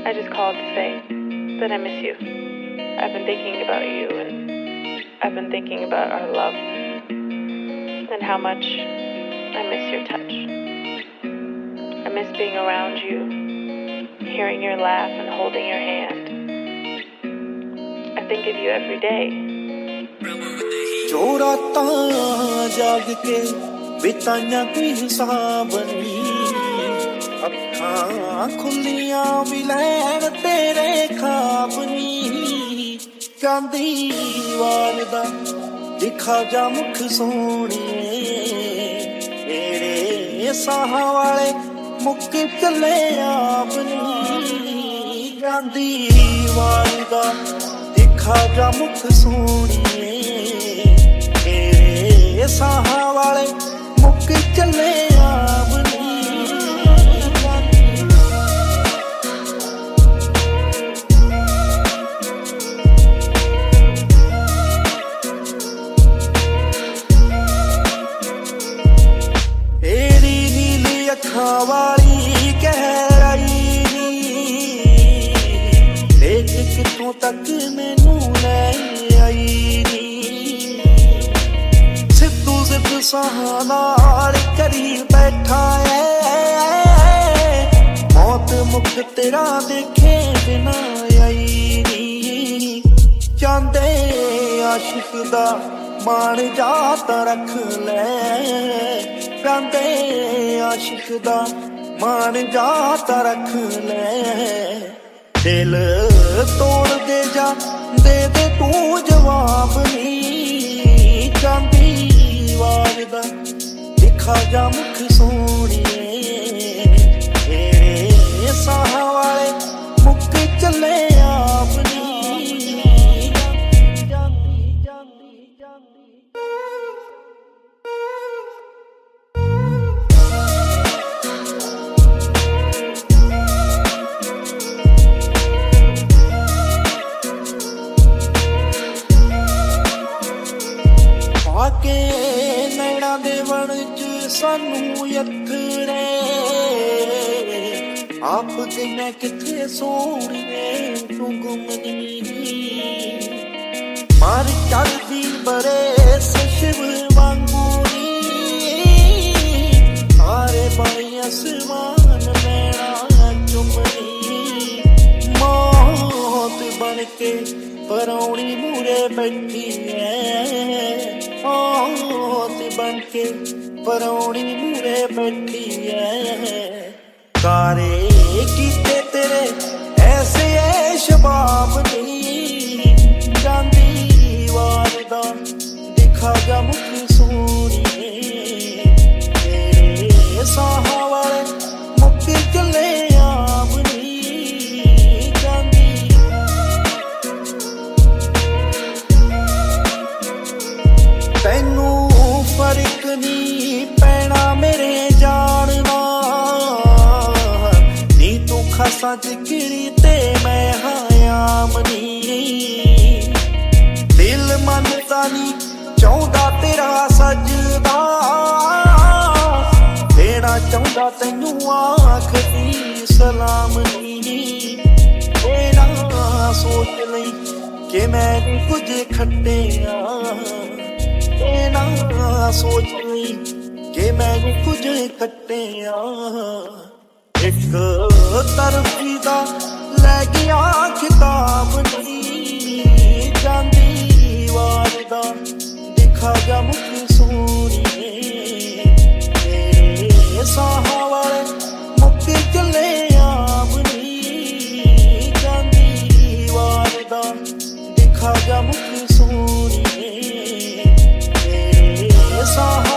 I just called to say that I miss you. I've been thinking about you, and I've been thinking about our love and how much I miss your touch. I miss being around you, hearing your laugh and holding your hand. I think of you every day. जो रातां जाग के बिताइयां कोई हिसाब नहीं, अखां खुलियां भी लैण तेरे ख्वाब नहीं। चांदी वालदा दिखा जा मुख सोहणीए, तेरे साहां वाले मुक चले आप नहीं। चांदी वालदा दिखा जा मुख सोहणीए, तेरे साहां वाले मुक चले आप वाली गहराई देख कितों तक मैनू ले आई नी। सिद्धू जिद साहां नाल करी बैठा है, मौत मुख तेरा देखे बिना आई नी। चांदे आशिक दा मान जात रख ले, चांदे आशिक दा मान जात रख ले। दिल तोड़ दे जा दे दे तू जवाब नहीं। चांदी वालदा दिखा जा मुख सोहणीए, तेरे साहां वाले मुक चले आप नहीं। आके नैना दे वण च सानू यत्थरे, आप जिन्ने किथे सोहणीए तू गुमनी। मार चलदी बरे शिव वांगू नी, सारे पाई आसमान नैना चुमनी। मौत बन के परौनी मूरे बैठी है, मौत बन के परौनी मूरे बैठी है। कारे कीते तेरे ऐसे शबाब नहीं। चांदी वालदा दिखा जा मुख सोहणीए, तेरे साहां वाले मुक चले आप नहीं। चांदी तैनू फर्क नहीं पैना मेरे जान नाल, नी तू खासा जिगरी ते मैं हायाम नहीं। दिल मनदा नी चाहुंदा तेरा सजदा, देना चाहुंदा तैनू आखरी सलाम नहीं। तेरा सोच लई कि मैं कुछ खट्टिया, ना सोच लई कि मैं कुछ खट्टिया। एक तरफी दा लै गया खिताब नहीं। चांदी वालदा दिखा जा मुख सोहणीए, तेरे साहां वाले मुक चले आप नहीं। चांदी वालदा दिखा जा मुख सोहणीए, साहा